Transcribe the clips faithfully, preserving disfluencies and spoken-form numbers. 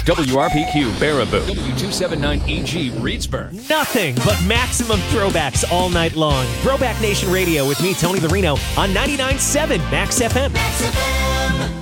W R P Q, Baraboo. W two seventy-nine E G, Reedsburg. Nothing but maximum throwbacks all night long. Throwback Nation Radio with me, Tony Larino, on ninety-nine point seven Max F M. Max F M.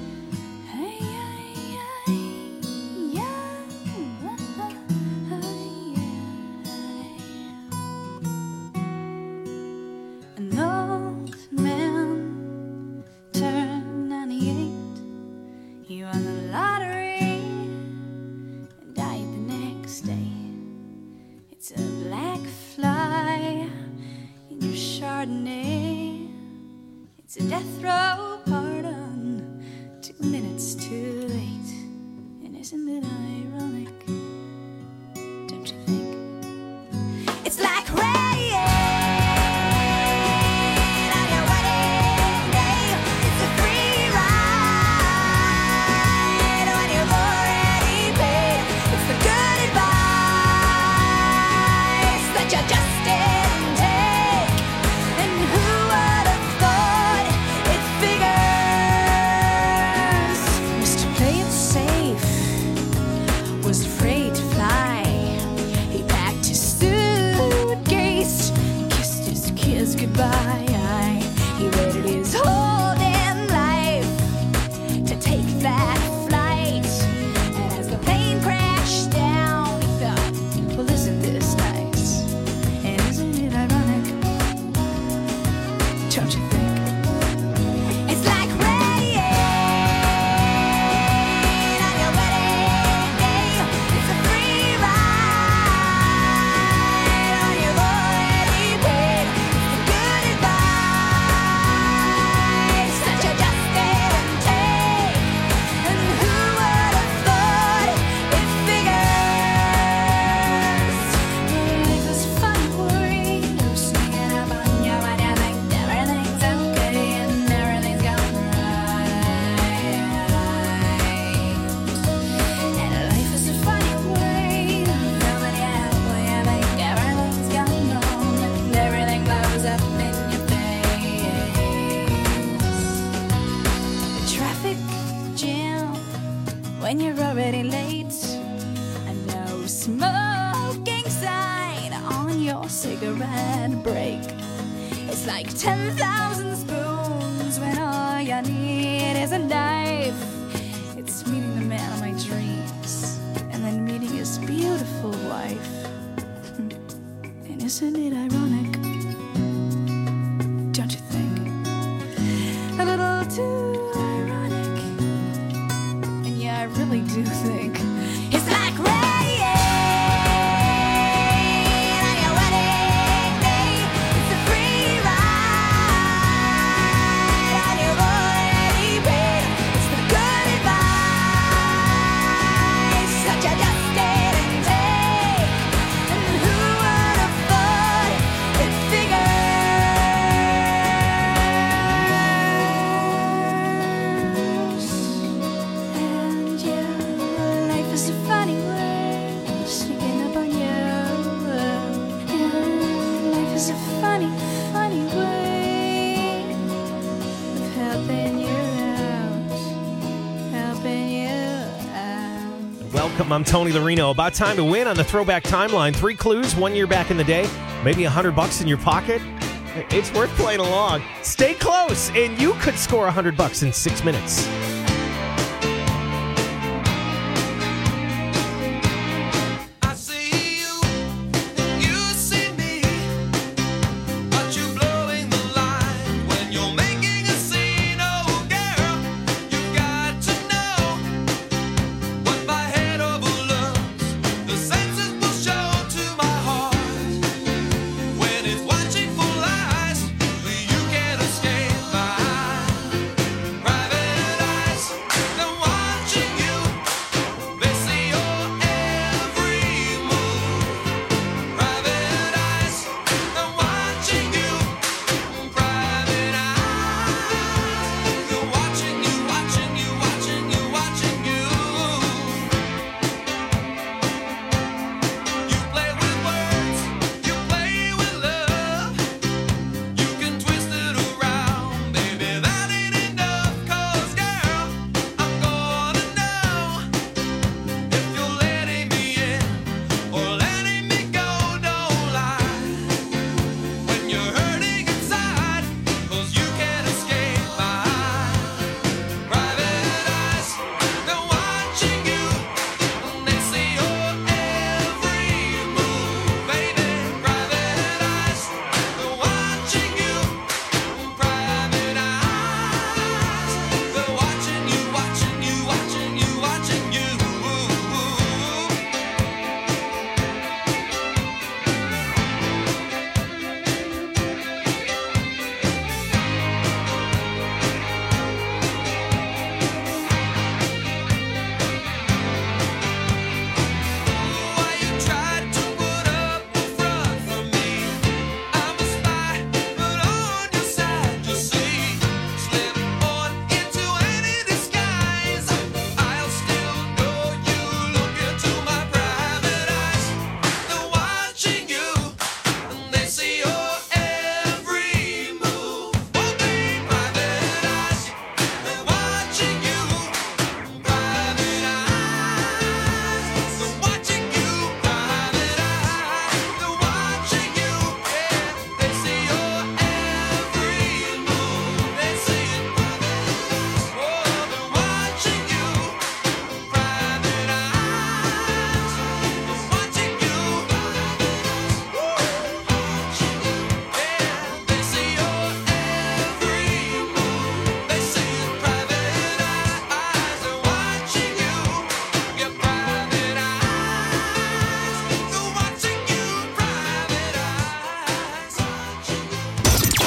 I'm Tony Larino. About time to win on the Throwback Timeline. Three clues, one year back in the day, maybe a hundred bucks in your pocket. It's worth playing along. Stay close, and you could score a hundred bucks in six minutes.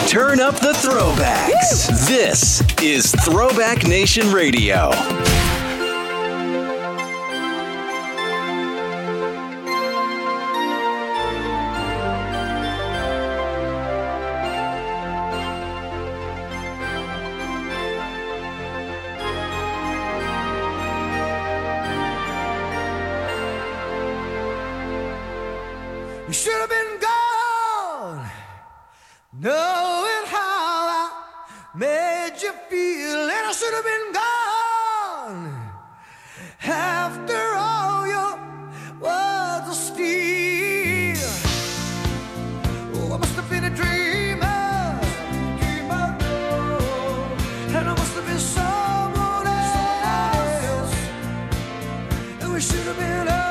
Turn up the throwbacks. Woo! This is Throwback Nation Radio. You should have been gone, knowing how I made you feel, and I should have been gone after all your words of steel. Oh, I must have been a dreamer, dreamer, and I must have been someone else, and we should have been over.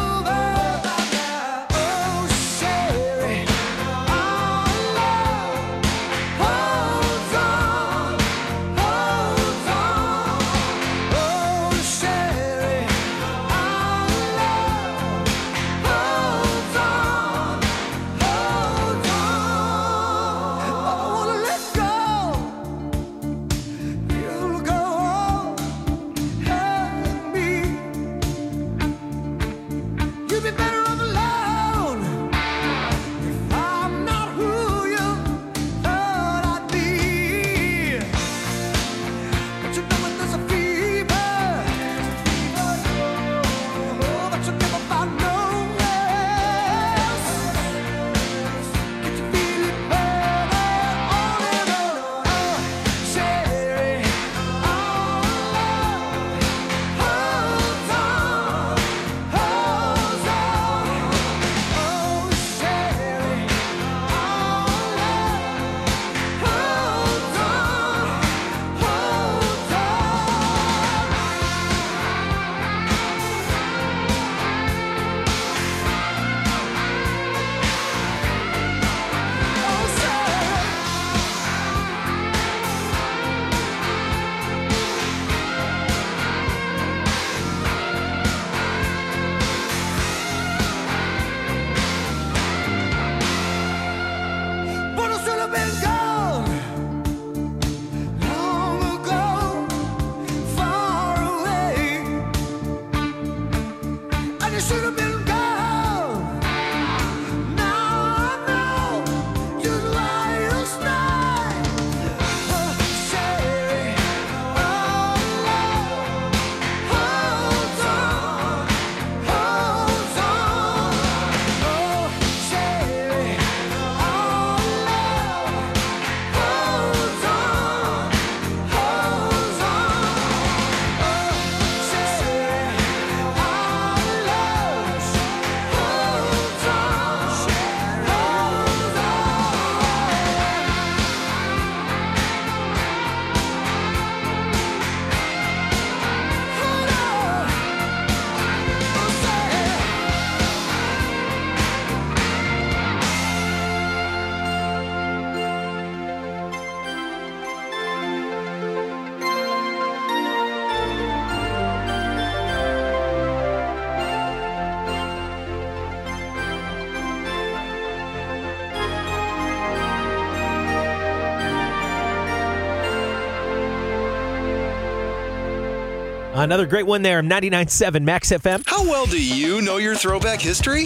Another great one there, ninety-nine point seven Max F M. How well do you know your throwback history?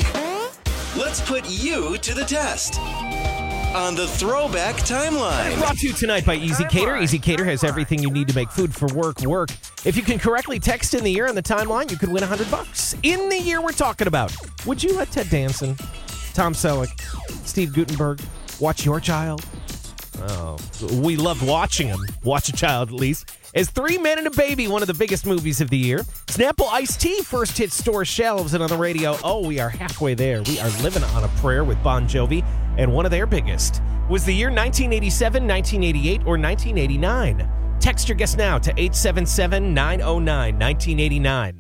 Let's put you to the test on the Throwback Timeline. Brought to you tonight by Easy Cater. Easy Cater has everything you need to make food for work work. If you can correctly text in the year on the timeline, you could win one hundred bucks. In the year we're talking about, would you let Ted Danson, Tom Selleck, Steve Guttenberg watch your child? Oh, we loved watching him. Watch a Child, at least. As Three Men and a Baby, one of the biggest movies of the year. Snapple Iced Tea first hit store shelves, and on the radio, oh, we are halfway there. We are living on a prayer with Bon Jovi, and one of their biggest was the year nineteen eighty-seven, nineteen eighty-eight, or nineteen eighty-nine. Text your guess now to eight seven seven, nine oh nine, nineteen eighty-nine.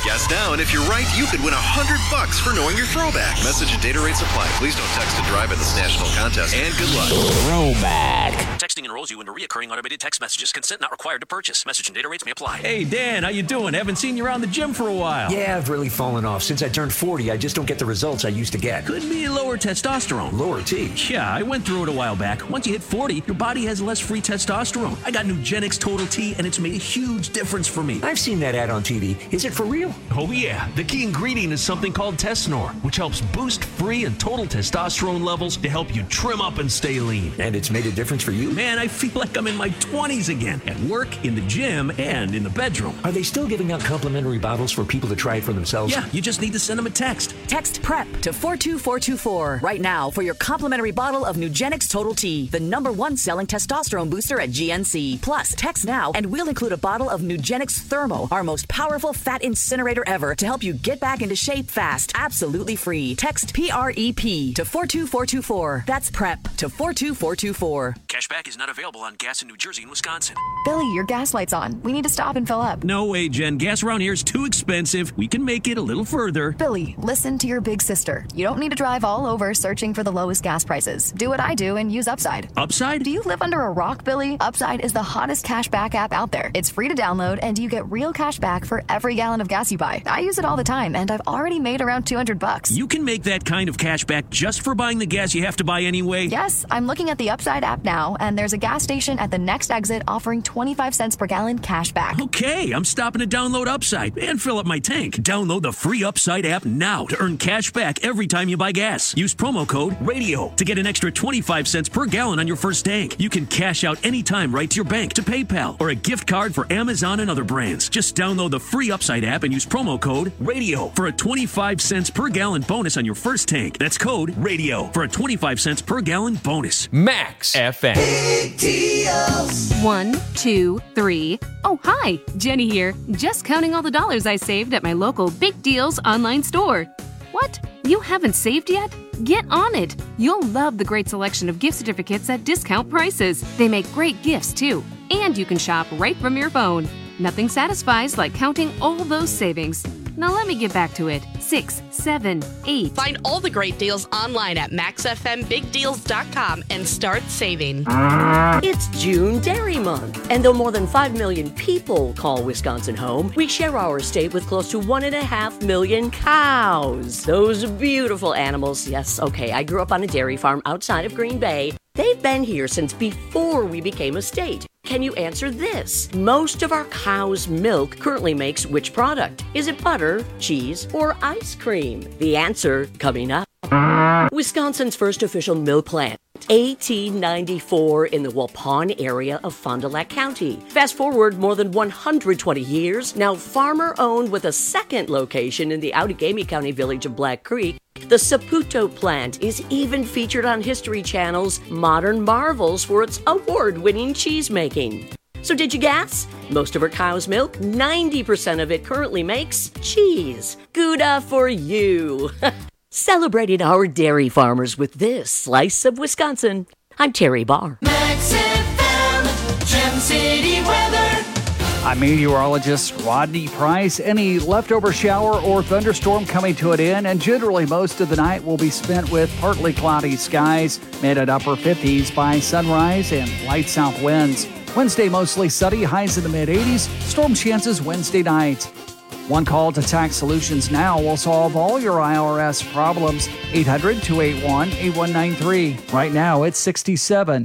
Guess now, and if you're right, you could win one hundred bucks for knowing your throwback. Message and data rates apply. Please don't text and drive at this national contest, and good luck. Throwback. Texting enrolls you into recurring automated text messages. Consent not required to purchase. Message and data rates may apply. Hey, Dan, how you doing? Haven't seen you around the gym for a while. Yeah, I've really fallen off. Since I turned forty, I just don't get the results I used to get. Could be lower testosterone. Lower T? Yeah, I went through it a while back. Once you hit forty, your body has less free testosterone. I got Nugenix Total T, and it's made a huge difference for me. I've seen that ad on T V. Is it for real? Oh, yeah. The key ingredient is something called Tesnor, which helps boost free and total testosterone levels to help you trim up and stay lean. And it's made a difference for you? Man, I feel like I'm in my twenties again. At work, in the gym, and in the bedroom. Are they still giving out complimentary bottles for people to try it for themselves? Yeah, you just need to send them a text. Text PREP to four two four two four right now for your complimentary bottle of Nugenix Total T, the number one selling testosterone booster at G N C. Plus, text now and we'll include a bottle of Nugenix Thermo, our most powerful fat incinerator ever, to help you get back into shape fast, absolutely free. Text P R E P to four two four two four. That's PREP to four two four two four. Cashback is not available on gas in New Jersey and Wisconsin. Billy, your gas light's on. We need to stop and fill up. No way, Jen. Gas around here is too expensive. We can make it a little further. Billy, listen to your big sister. You don't need to drive all over searching for the lowest gas prices. Do what I do and use Upside. Upside? Do you live under a rock, Billy? Upside is the hottest cash back app out there. It's free to download, and you get real cash back for every gallon of gas you buy. I use it all the time, and I've already made around two hundred bucks. You can make that kind of cash back just for buying the gas you have to buy anyway? Yes, I'm looking at the Upside app now, and there's a gas station at the next exit offering twenty-five cents per gallon cash back. Okay, I'm stopping to download Upside and fill up my tank. Download the free Upside app now to earn cash back every time you buy gas. Use promo code RADIO to get an extra twenty-five cents per gallon on your first tank. You can cash out anytime right to your bank, to PayPal, or a gift card for Amazon and other brands. Just download the free Upside app and use promo code RADIO for a twenty-five cents per gallon bonus on your first tank. That's code RADIO for a twenty-five cents per gallon bonus. Max F M. Big deals. One, two, three. Oh, hi, Jenny here. Just counting all the dollars I saved at my local Big Deals online store. What? You haven't saved yet? Get on it. You'll love the great selection of gift certificates at discount prices. They make great gifts, too. And you can shop right from your phone. Nothing satisfies like counting all those savings. Now let me get back to it. Six, seven, eight. Find all the great deals online at max f m big deals dot com and start saving. It's June Dairy Month, and though more than five million people call Wisconsin home, we share our state with close to one and a half million cows. Those beautiful animals. Yes, okay, I grew up on a dairy farm outside of Green Bay. They've been here since before we became a state. Can you answer this? Most of our cow's milk currently makes which product? Is it butter, cheese, or ice cream? The answer coming up. Wisconsin's first official milk plant, eighteen ninety-four, in the Waupun area of Fond du Lac County. Fast forward more than one hundred twenty years, now farmer-owned with a second location in the Outagamie County village of Black Creek. The Saputo plant is even featured on History Channel's Modern Marvels for its award-winning cheese making. So did you guess? Most of our cow's milk, ninety percent of it currently makes cheese. Gouda for you! Celebrating our dairy farmers with this slice of Wisconsin. I'm Terry Barr. Max F M, Gem City weather. I'm meteorologist Rodney Price. Any leftover shower or thunderstorm coming to an end, and generally most of the night will be spent with partly cloudy skies, mid and upper fifties by sunrise and light south winds. Wednesday mostly sunny, highs in the mid eighties, storm chances Wednesday night. One call to Tax Solutions Now will solve all your I R S problems. eight hundred, two eight one, eight one nine three. Right now it's sixty-seven.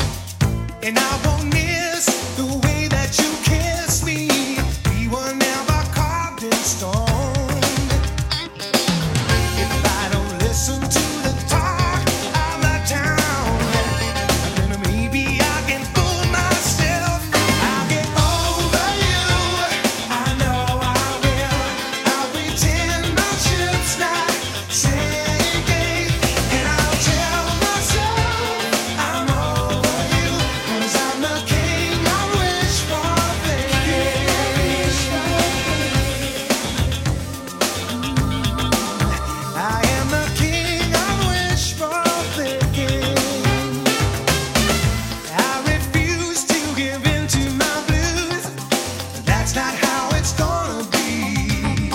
And I won't miss the way that you kiss me. We were never not how it's gonna be.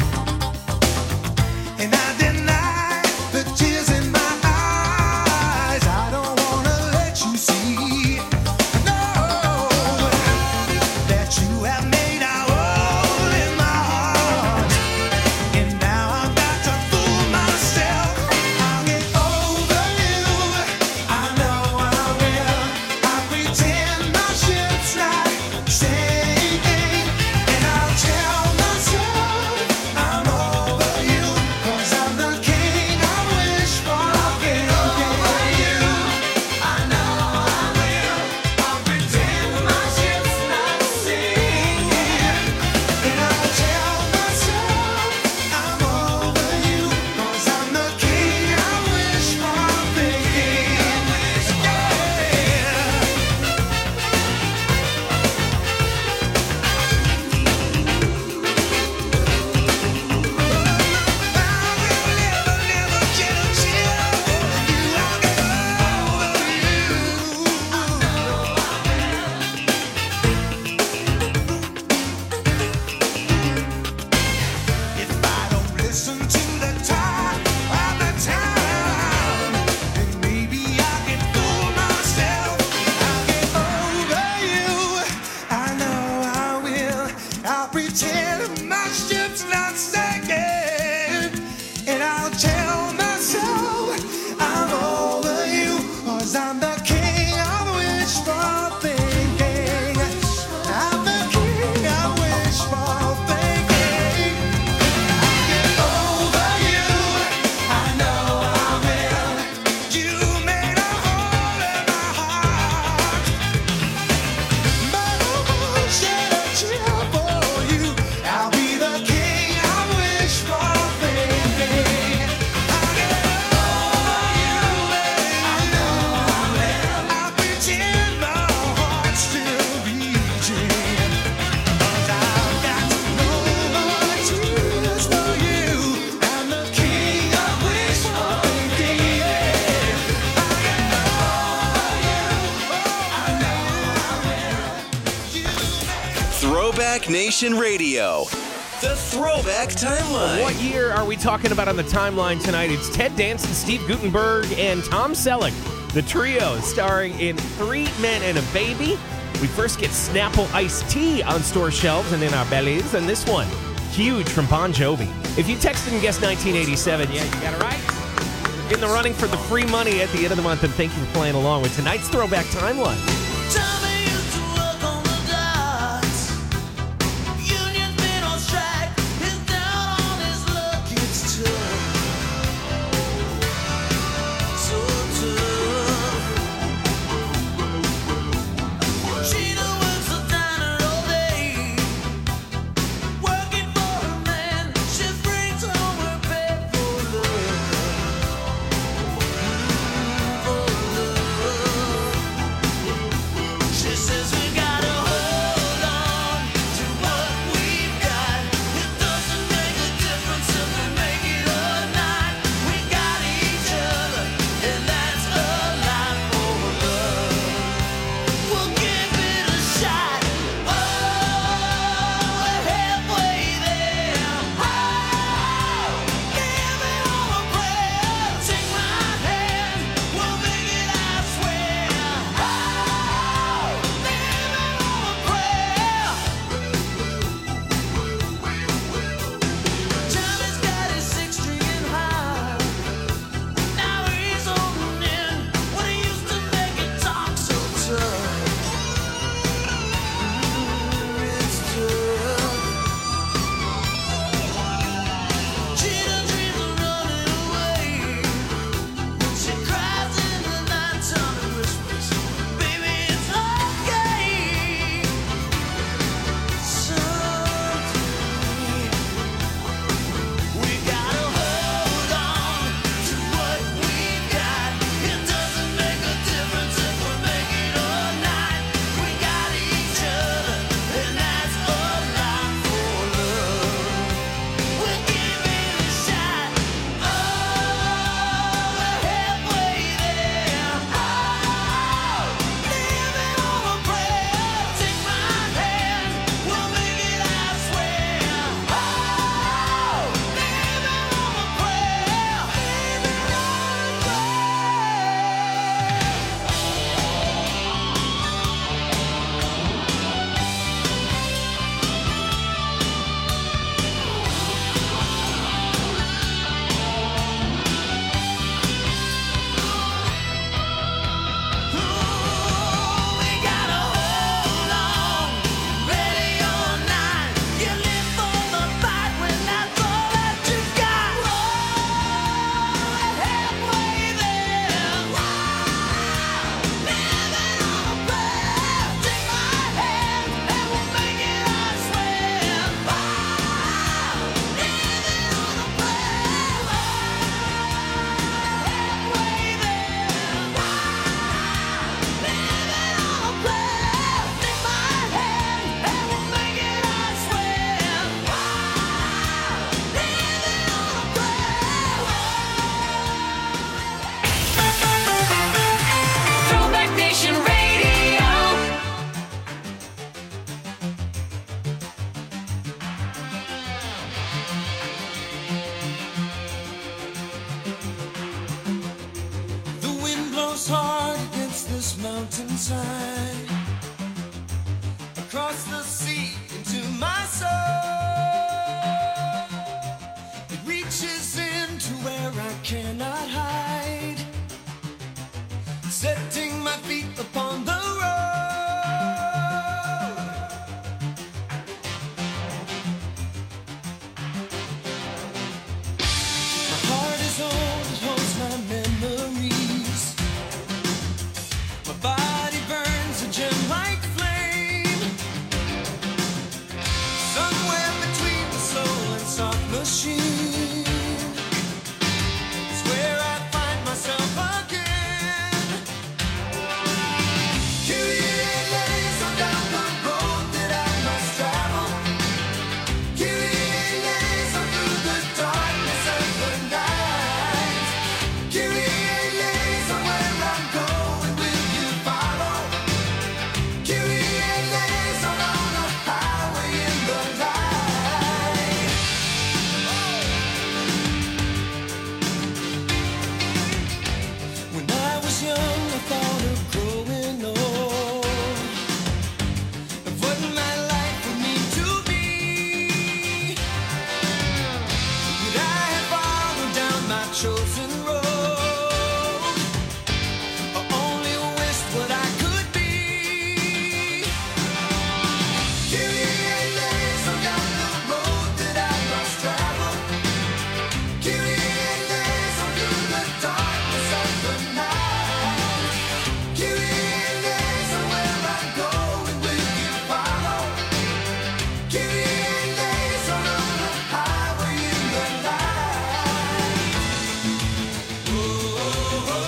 And I deny the tears in my eyes. I don't wanna let you see, no, that you have made a hole in my heart. And now I've got to fool myself. I'll get over you. I know I will. I pretend my ship's not sinking. And I'll tell myself I'm over you. 'Cause I'm the king I wish for. I'll get over you. I know I will. I'll pretend my ship's not sinking. And I'll tell myself I'm over you. 'Cause I'm the king I wish for. Thinking, if I don't listen to the talk of the town, then maybe I can fool myself. I'll get over you. I know I will. I'll pretend my ship's not sinking. And I'll tell myself I'm over you. 'Cause I'm the king I wish for thinking. I'm the king I wish for thinking. Over you, I know I will. You made a hole in my heart, but I won't shed a tear for you. I'll be the king I wish for thinking. I'll get over you, I know I will. I'll pretend my heart's still beating. 'Cause I've got no more tears for you. I'm the king I wish for thinking. I'll get over you. I know I will. Throwback Nation Radio. The Throwback Timeline. What year are we talking about on the timeline tonight? It's Ted Danson, Steve Guttenberg, and Tom Selleck. The trio starring in Three Men and a Baby. We first get Snapple iced tea on store shelves and in our bellies. And this one, Huge from Bon Jovi. If you texted and guessed nineteen eighty-seven, yeah, you got it right. In the running for the free money at the end of the month. And thank you for playing along with tonight's Throwback Timeline. inside, across the sea into my soul. It reaches into where I cannot hide, setting my feet upon the road. My heart is old, it holds my memories. My body burns a gem-like flame, somewhere between the soul and soft machine. It's where I find myself again. Kyrie eleison, down the road that I must travel. Kyrie eleison, through the darkness of the night. Kyrie eleison, where I'm going, will you follow? Kyrie eleison, on a highway in the light. When I was young, I thought of growing old, of what my life would mean to me. Would I have followed down my chosen road, or only wished what I could be? Kyrie eleison, down the road that I must travel. Kyrie eleison, through the darkness of the night. Kyrie eleison, where I'm going, will you follow? Kyrie eleison, on a highway in the light. Oh, oh, oh.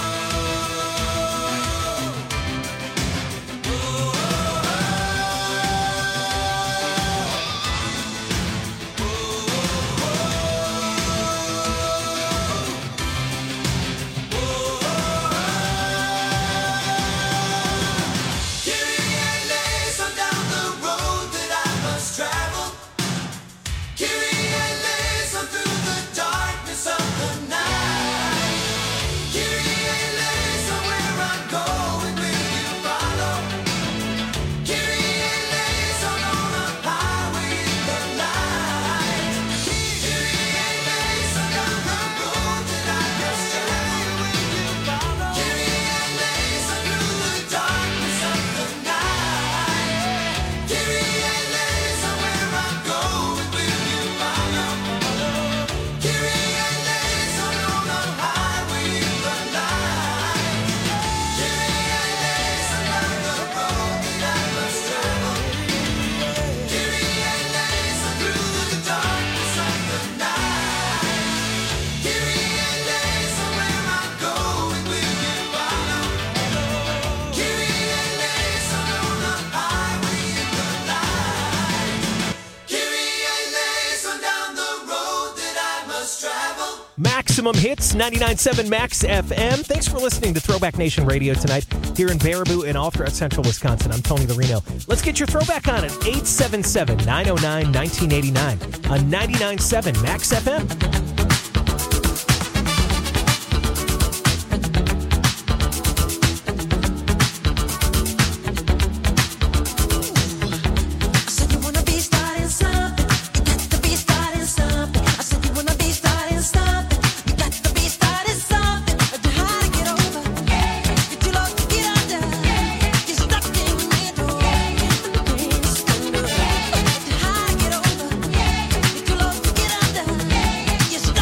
Kyrie eleison, down the road that I must travel. Kyrie eleison, through the darkness of the night. Kyrie eleison, where I'm going, will you follow? Kyrie eleison, on a highway in the light. Kyrie eleison, down the road that I must travel. Will you follow? Kyrie eleison, through the darkness of the night. Kyrie eleison, where I'm going, will you follow? Kyrie eleison, on a highway in the light. Kyrie eleison, down the road that I must travel. Kyrie eleison, through the darkness of the night. Kyrie eleison, where I'm going, will you follow? Kyrie eleison, on a highway in the light. Kyrie eleison, down the road that I must travel. Maximum Hits, ninety-nine point seven Max F M. Thanks for listening to Throwback Nation Radio tonight here in Baraboo and all throughout central Wisconsin. I'm Tony Larino. Let's get your throwback on at eight seven seven, nine oh nine, nineteen eighty-nine on ninety-nine point seven Max F M. I said you wanna be starting something, you got to be starting something. I said you wanna be starting something, you got to be starting something. Too hard to get over, you're too low to get under. You're stuck in the middle, the pain is thunder. Too hard to get over, you're too low to get under. You're stuck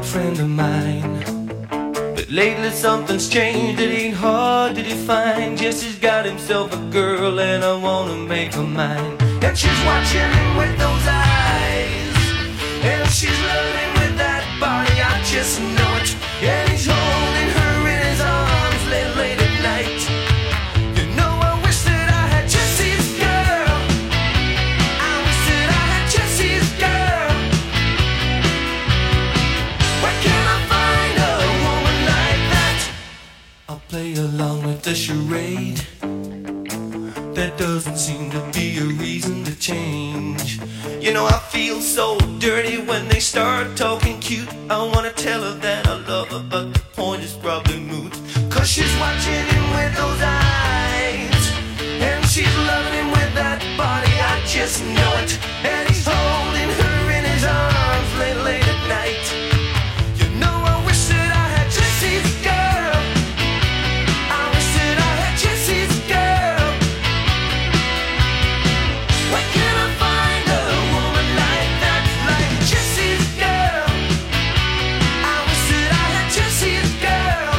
good friend of mine. But lately something's changed, it ain't hard to define. Just he's got himself a girl and I wanna make her mine. And she's watching him with those eyes, and she's loving with that body, I just know it. And he's holding her in his arms late, late at night. You know I wish that I had Jesse's girl. I wish that I had Jesse's girl. Where can I find a woman like that? I'll play along with the charade. There doesn't seem to be a reason to change. You know I feel so dirty when they start talking cute. I wanna tell her that I love her, but the point is probably moot. Cause she's watching him with those eyes, and she's loving him with that body, I just know it. And he's holding her in his arms late, late at night. You know I wish that I had Jesse's girl. I wish that I had Jesse's girl. Where can I find a woman like that, like Jesse's girl? I wish that I had Jesse's girl.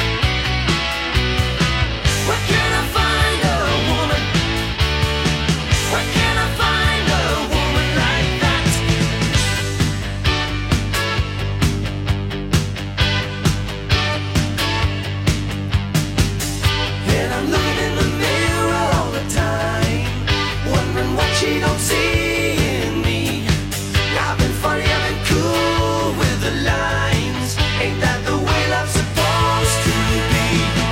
Where can I find a woman? Where can I find a woman like that? And I'm looking in the mirror all the time, wondering what she don't see in me. I've been funny, I've been cool with the lines. Ain't that the way love's supposed to be?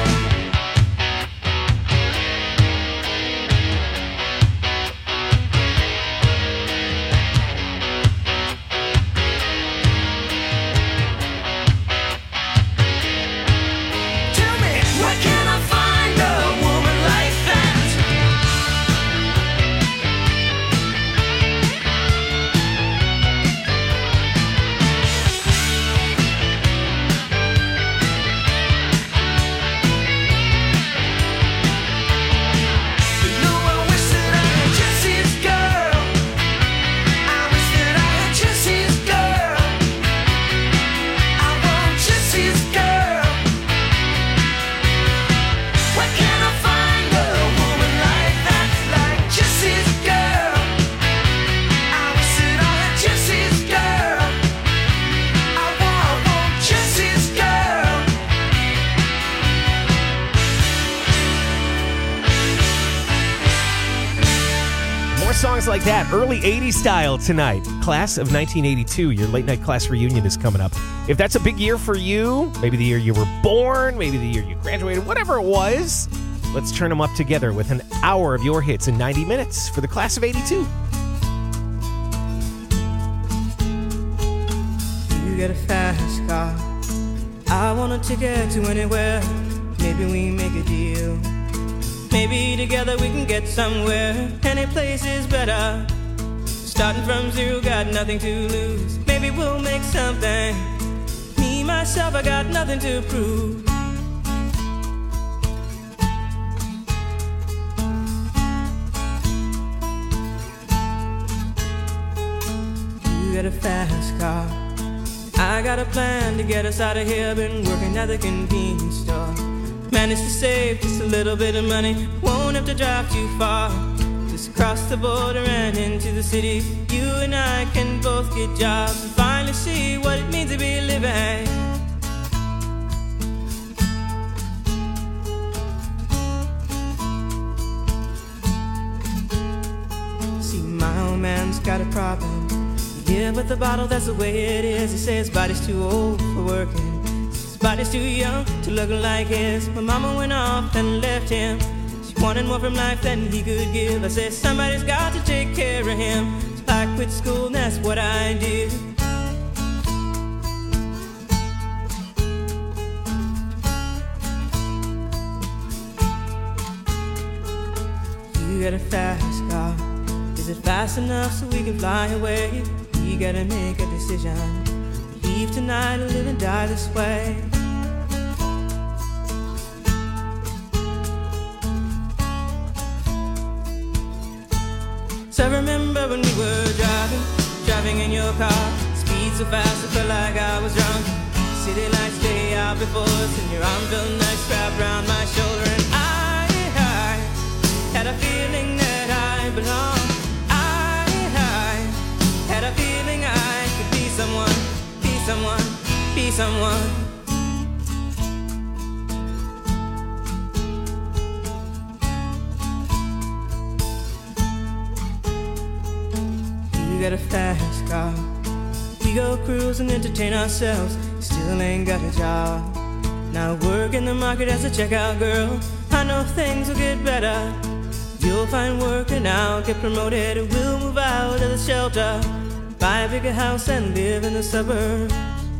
Tell me, where can I find a woman like that? You know I wish that I had Jesse's girl. I wish that I had Jesse's girl. I want Jesse's girl. Where can I find a woman like that, like Jesse's girl? I wish that I had Jesse's girl. I want, I want Jesse's girl. More songs like that, early eighties style tonight. Class of nineteen eighty-two, your late night class reunion is coming up. If that's a big year for you, maybe the year you were born, maybe the year you graduated, whatever it was, let's turn them up together with an hour of your hits in ninety minutes for the class of eighty-two. You get a fast car, I want a ticket to anywhere. Maybe we make a deal. Maybe together we can get somewhere. Any place is better. Starting from zero, got nothing to lose. Maybe we'll make something. Me, myself, I got nothing to prove. You got a fast car, I got a plan to get us out of here. Been working at the convenience store. Managed to save just a little bit of money. Won't have to drive too far. Just cross the border and into the city. You and I can both get jobs and finally see what it means to be living. See, my old man's got a problem. Yeah, with the bottle, that's the way it is. He says his body's too old for working. His body's too young to look like his. My mama went off and left him. She wanted more from life than he could give. I said, somebody's got to take care of him. So I quit school and that's what I did. You got a fast car. Is it fast enough so we can fly away? We gotta make a decision. Leave tonight or live and die this way. So I remember when we were driving, driving in your car. Speed so fast, I felt like I was drunk. City lights lay out before us, and your arm felt nice wrapped around my shoulder. And I, I had a feeling that I belonged. I, I had a feeling I could be someone, be someone, be someone. You got a fast car. We go cruise and entertain ourselves. Still ain't got a job. Now work in the market as a checkout girl. I know things will get better. You'll find work and I'll get promoted. And we'll move out of the shelter, buy a bigger house and live in the suburbs.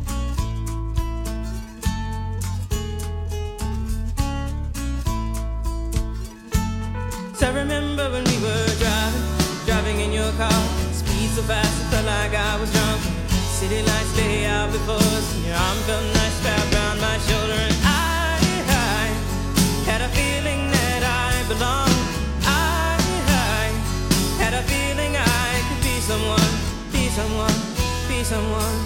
So I remember when we were driving, driving in your car. Speed so fast, it felt like I was drunk. City lights lay out before us, and your arm felt nice wrapped around my shoulder. And I, I had a feeling that I belonged. I, I had a feeling I could be someone, be someone, be someone.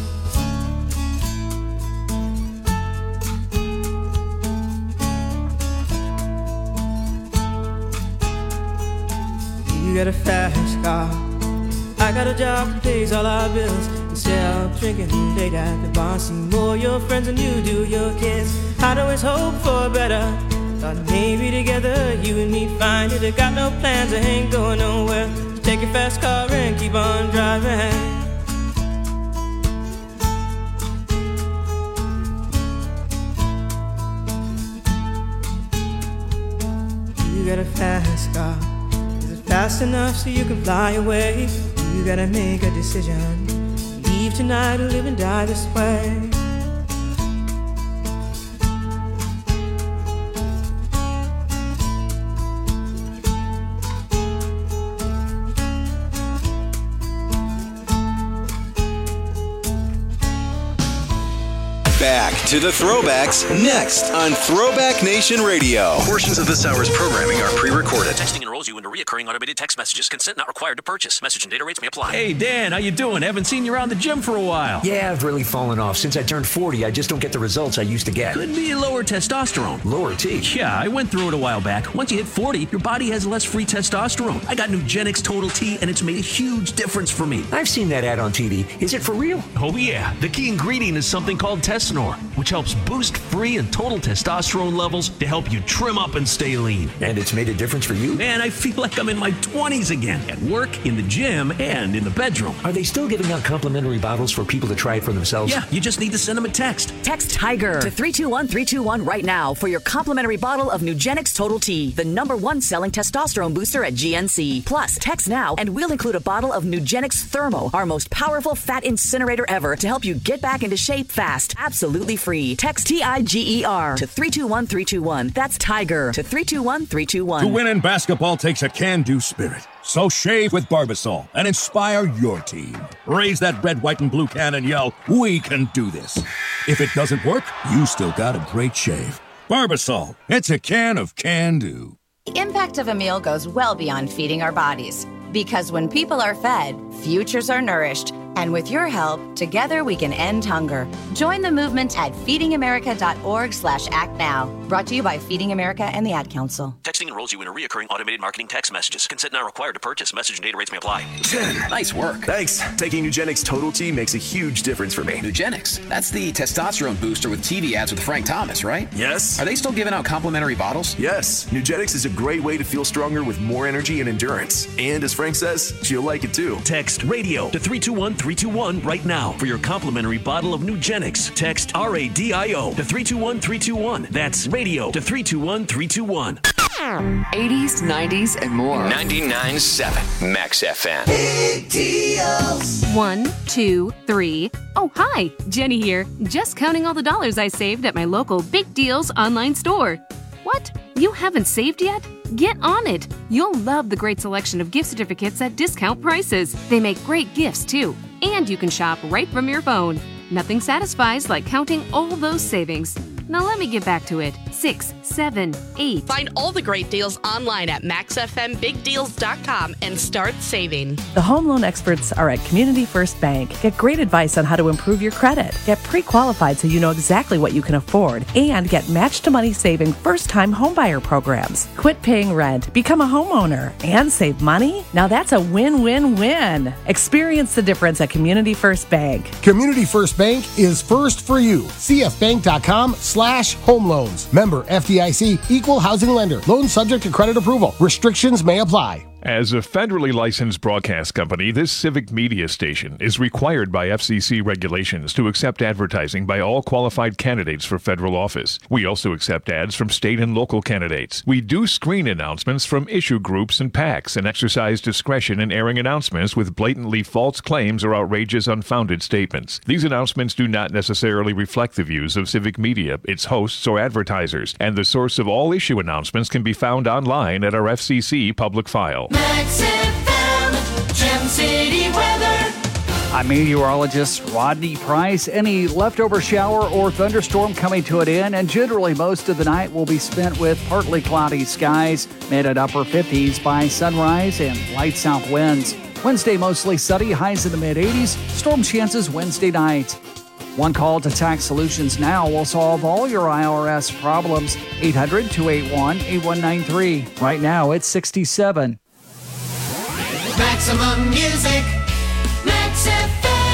You got a fast car. I got a job that pays all our bills. Instead of drinking late at the bar, see more your friends than you do your kids. I'd always hope for better. Thought maybe together you and me find it. I got no plans, I ain't going nowhere. So take your fast car and keep on driving. You got a fast car. Is it fast enough so you can fly away? You gotta make a decision. Leave tonight or live and die this way. Back to the Throwbacks next on Throwback Nation Radio. Portions of this hour's programming are pre-recorded. Texting enrolls you into recurring automated text messages. Consent not required to purchase. Message and data rates may apply. Hey, Dan, how you doing? Haven't seen you around the gym for a while. Yeah, I've really fallen off. Since I turned forty, I just don't get the results I used to get. Could be lower testosterone. Lower T? Yeah, I went through it a while back. Once you hit forty, your body has less free testosterone. I got Nugenix Total T, and it's made a huge difference for me. I've seen that ad on T V. Is it for real? Oh, yeah. The key ingredient is something called Testanor, which helps boost free and total testosterone levels to help you trim up and stay lean. And it's made a difference for you? Man, I feel like I'm in my twenties again, at work, in the gym, and in the bedroom. Are they still giving out complimentary bottles for people to try it for themselves? Yeah, you just need to send them a text. Text TIGER to three two one three two one right now for your complimentary bottle of Nugenix Total T, the number one selling testosterone booster at G N C. Plus, text now and we'll include a bottle of Nugenix Thermo, our most powerful fat incinerator ever, to help you get back into shape fast, absolutely free. Text T I G E R to three two one three two one. That's TIGER to three two one three two one. To win in basketball takes a can-do spirit. So shave with Barbasol and inspire your team. Raise that red, white, and blue can and yell, "We can do this." If it doesn't work, you still got a great shave. Barbasol, it's a can of can-do. The impact of a meal goes well beyond feeding our bodies. Because when people are fed, futures are nourished. And with your help, together we can end hunger. Join the movement at feedingamerica.org slash act now. Brought to you by Feeding America and the Ad Council. Texting enrolls you into recurring automated marketing text messages. Consent not required to purchase. Message and data rates may apply. ten. Nice work. Thanks. Taking Nugenix Total T makes a huge difference for me. Nugenix? That's the testosterone booster with T V ads with Frank Thomas, right? Yes. Are they still giving out complimentary bottles? Yes. Nugenix is a great way to feel stronger with more energy and endurance. And as Frank says, you'll like it too. Text radio to three two one three two one right now for your complimentary bottle of Nugenix. Text R A D I O to three two one three two one. That's radio to three two one three two one. eighties, nineties, and more. ninety-nine point seven Max F M. Big deals. One, two, three. Oh, hi. Jenny here. Just counting all the dollars I saved at my local Big Deals online store. What? You haven't saved yet? Get on it. You'll love the great selection of gift certificates at discount prices. They make great gifts, too. And you can shop right from your phone. Nothing satisfies like counting all those savings. Now let me get back to it. six, seven, eight. Find all the great deals online at max f m big deals dot com and start saving. The home loan experts are at Community First Bank. Get great advice on how to improve your credit. Get pre-qualified so you know exactly what you can afford. And get match-to-money saving first-time homebuyer programs. Quit paying rent, become a homeowner, and save money? Now that's a win-win-win. Experience the difference at Community First Bank. Community First Bank is first for you. c f bank dot com slash home loans. Member F D I C, equal housing lender. Loan subject to credit approval. Restrictions may apply. As a federally licensed broadcast company, this civic media station is required by F C C regulations to accept advertising by all qualified candidates for federal office. We also accept ads from state and local candidates. We do screen announcements from issue groups and PACs and exercise discretion in airing announcements with blatantly false claims or outrageous unfounded statements. These announcements do not necessarily reflect the views of civic media, its hosts, or advertisers, and the source of all issue announcements can be found online at our F C C public file. Max F M, Gem City weather. I'm meteorologist Rodney Price. Any leftover shower or thunderstorm coming to an end, and generally most of the night will be spent with partly cloudy skies, mid and upper fifties by sunrise and light south winds. Wednesday mostly sunny, highs in the mid eighties, storm chances Wednesday night. One call to Tax Solutions Now will solve all your I R S problems. eight hundred, two eight one, eight one nine three. Right now it's sixty-seven. Maximum music, Max F M.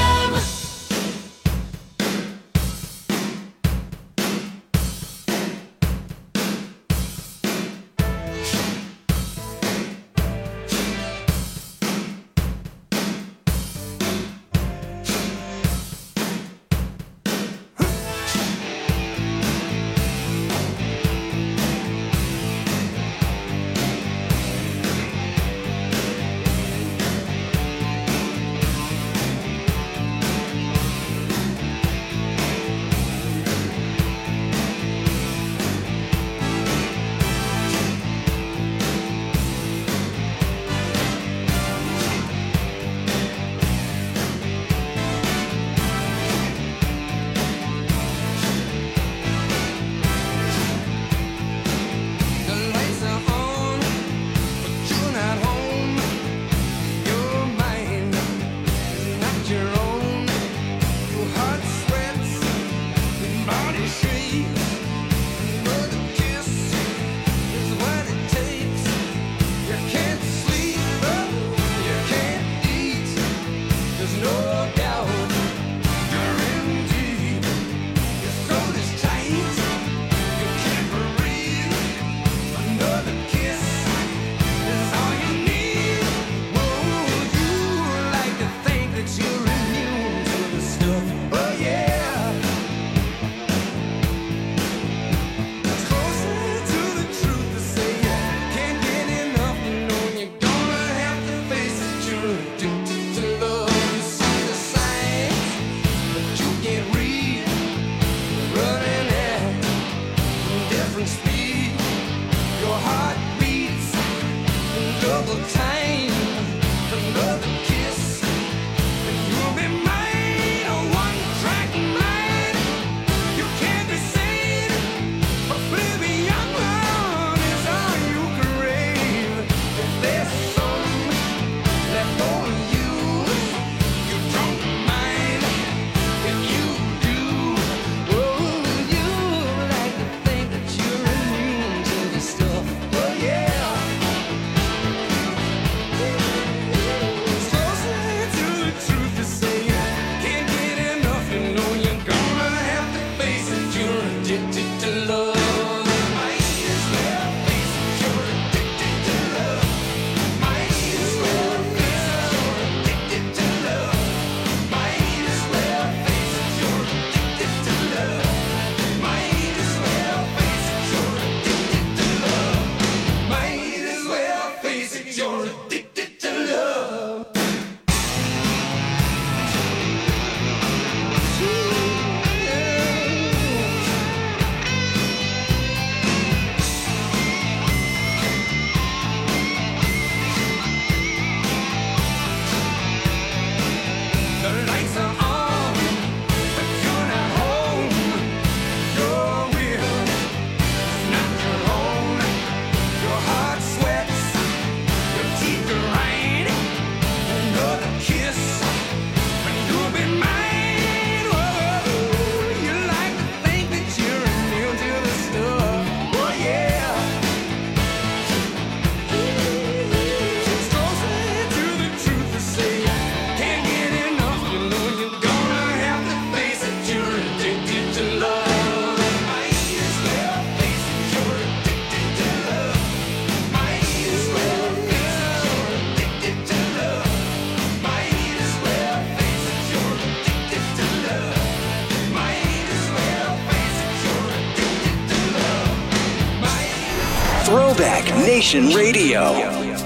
Nation Radio.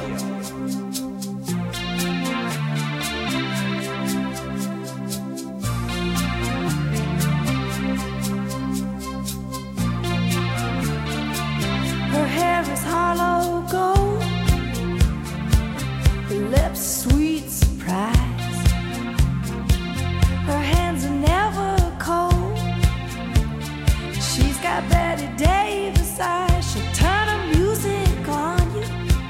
Her hair is hollow gold, her lips sweet surprise. Her hands are never cold. She's got Betty Davis eyes. She'll turn her music on you.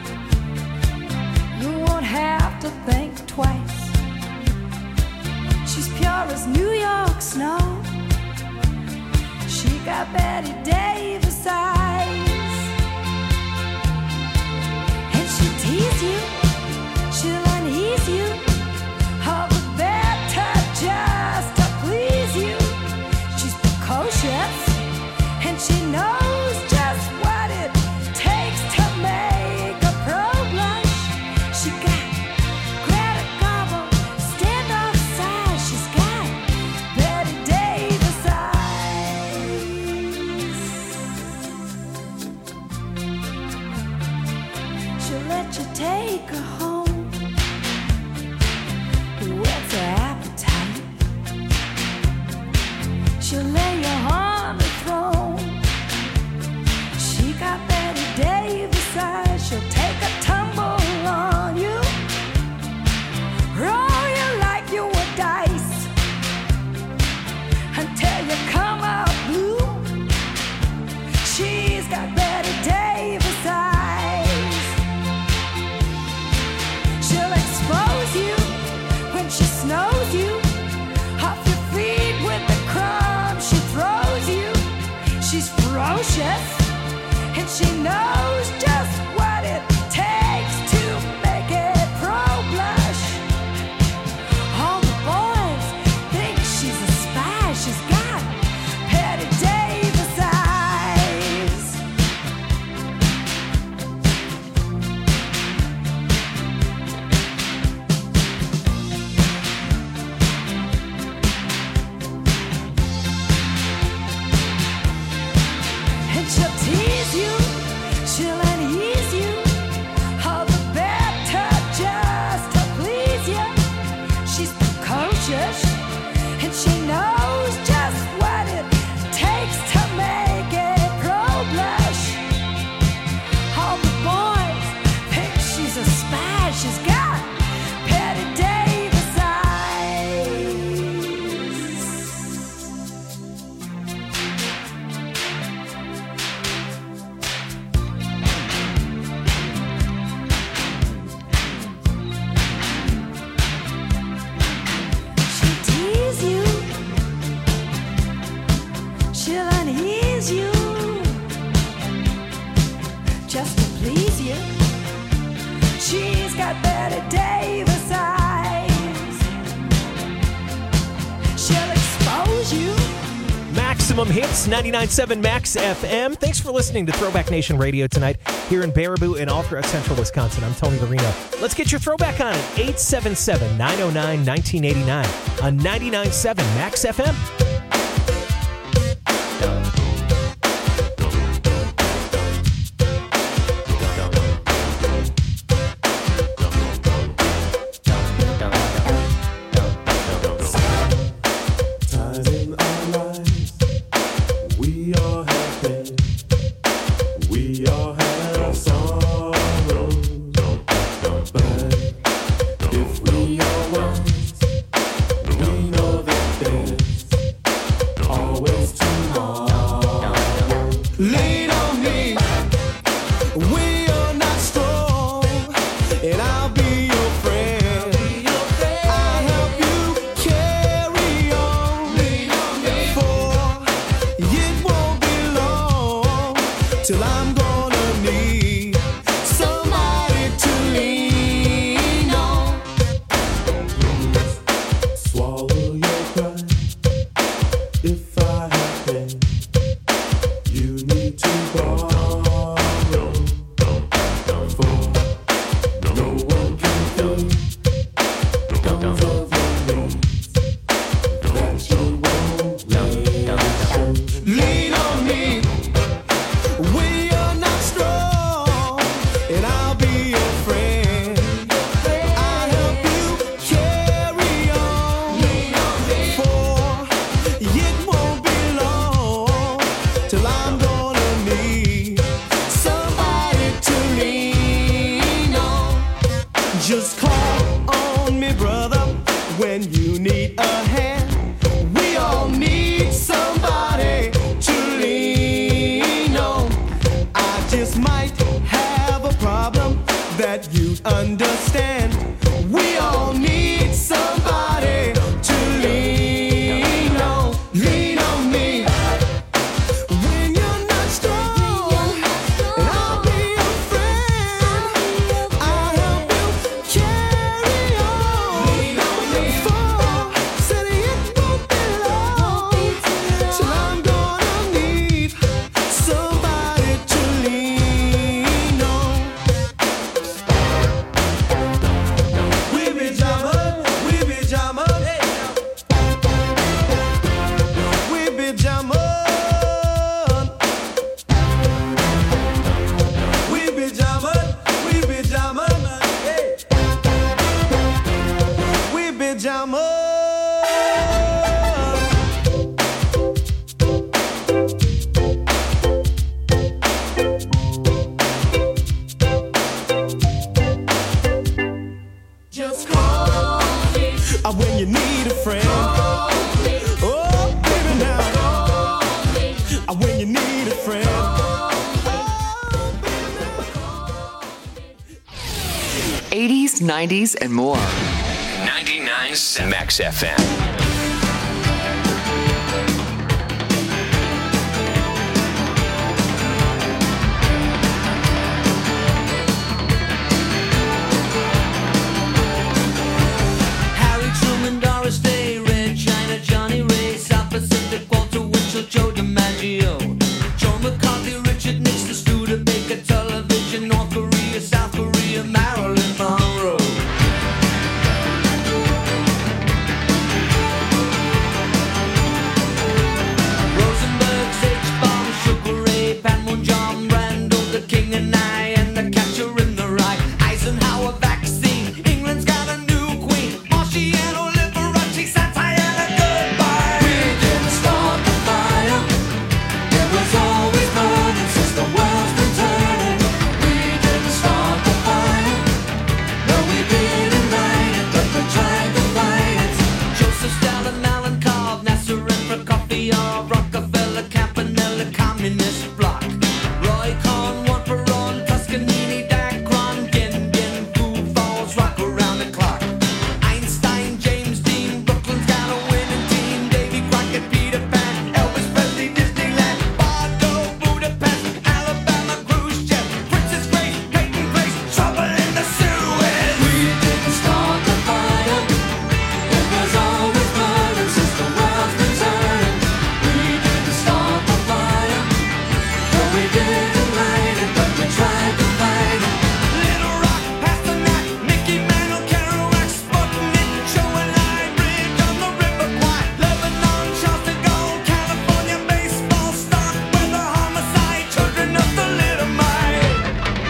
You won't have to think twice. She's pure as New York snow. She got Betty Davis eyes. She'll tease you, she'll unease you, all the better just to please you. She's precocious, and she knows just what it takes to make a pro blush. She got Greta Garbo, stand off side. She's got Betty Davis eyes. She'll let you take her home. What's her appetite? She'll lay you on the throne. She got Betty Davis eyes. She'll take a tumble on you, roll you like you were dice, until you come out blue. She's got Betty Davis eyes. She'll expose you when she snows you, off your feet with the crumbs she throws you. She's ferocious, and she knows just what it takes to make it pro blush. All the boys think she's a spy. She's got Betty Davis eyes. And she'll tease you, she'll unease you, all the better just to please you. She's precocious, and she knows just what it takes to make it pro blush. All the boys think she's a spy. She's got Betty Davis eyes. She'll tease you, she'll unease you, just to please you. She's got Betty Davis eyes. She'll expose you. Maximum Hits, ninety-nine point seven Max F M. Thanks for listening to Throwback Nation Radio tonight here in Baraboo and all throughout central Wisconsin. I'm Tony Larino. Let's get your throwback on at eight seven seven, nine oh nine, nineteen eighty-nine on ninety-nine point seven Max F M. Times in our lives, we all have pain, we all have sorrow. But if we are wise, we know that there's always tomorrow. Lean on me, we are not strong, and I'll be your friend. I'll help you carry on, for it won't be long till I'm gonna need somebody to lean on. Swallow your pride. If I have pain, you need to borrow. that you'd understand. We all need somebody to lean on, lean on me. When you're not strong, and I'll be your friend. I'll help you carry on. Lean on me. For said it won't be long till I'm gonna need somebody to lean on. We be jamming, we be jamming, we be jamming, we be jamming, we be jamming, we be jamming. Just call me uh, when you need a friend. Call me. Oh, baby, now. Call me. Uh, when you need a friend. eighties, nineties, and more. ninety-nine point seven Max F M. Harry Truman, Doris Day, Red China, Johnny Ray, South Pacific, Walter Winchell, Joe DiMaggio, Joe McCarthy, Richard Nixon, Studebaker, television, North Korea, South Korea, Marilyn Monroe. Rosenberg, H-Bomb, Sugar Ray, Panmunjom, Randall, the King and I, and the Catcher in the Rye, Eisenhower vaccine, England's got a new queen, Marciano, Liberace, Santayana, goodbye. We didn't start the fire, it was always burning since the world's been turning. We didn't start the fire, no we didn't light it, but we tried to fight it. Joseph Stalin, Alan Cobb, Nasser and Prokofiev, Rockefeller, Campanella, Communist Bloc, Roy Cohn, Juan Perón, Toscanini, Dacron, Gin Gin, Food Falls, rock around the clock. Einstein, James Dean, Brooklyn's got a winning team, Davy Crockett, Peter Pan, Elvis Presley, Disneyland, Bardo, Budapest, Alabama, Khrushchev, Princess Grace, Peyton Place, trouble in the Suez. We didn't start the fire, it was always burning since the world's been turning. We didn't start the fire, no we didn't light it, but we tried to fight it. Little Rock, Pasternak, Mickey Mantle, Kerouac, Sputnik, Joe and I, Bridge on the River Kwai, Lebanon, Charles de Gaulle, California, baseball, stock, weather, homicide, children of the little mite.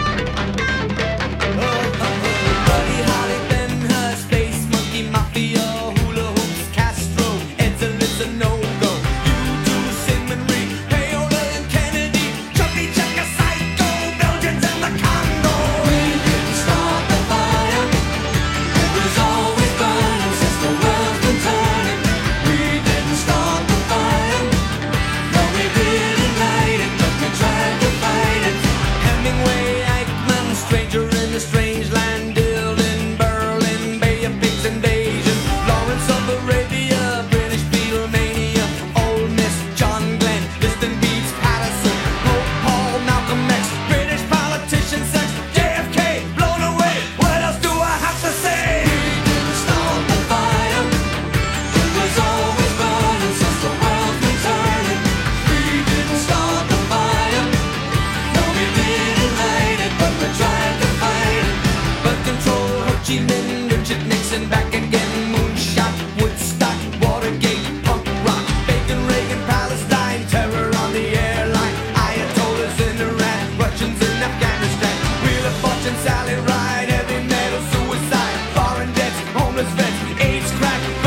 Buddy Holly, Ben Hur, Space Monkey, Mafia, Hula Hoops, Castro, Edsel a no-go. You two, Sigmund Reed, Payola and Kennedy, Chubby Checker, Psycho, Belgians and the Congo. We didn't start the fire, it was always burning since the world's been turning. We didn't start the fire, no we didn't light it, but we tried to fight it. Hemingway, Eichmann, Stranger in the Strange Land, Dylan, Berlin, Bay of Pigs invasion, Lawrence of Arabia, British Beatlemania, Ole Miss, John Glenn, Liston Beats, Patterson, Pope Paul, Malcolm X, British politician, sex, J F K, blown away. What else do I have to say? We didn't start the fire, it was always burning since the world's been turning. We didn't start the fire, no we didn't light it, but we tried to fight it. But control, Ho Chi Minh, Richard Nixon, back again, Moonshot, Woodstock, Watergate, punk rock, Bacon, Reagan, Palestine, terror on the airline, Ayatollahs in Iran, Russians in Afghanistan, Wheel of Fortune, Sally Ride, heavy metal, suicide, foreign debts, homeless vets, AIDS, crack,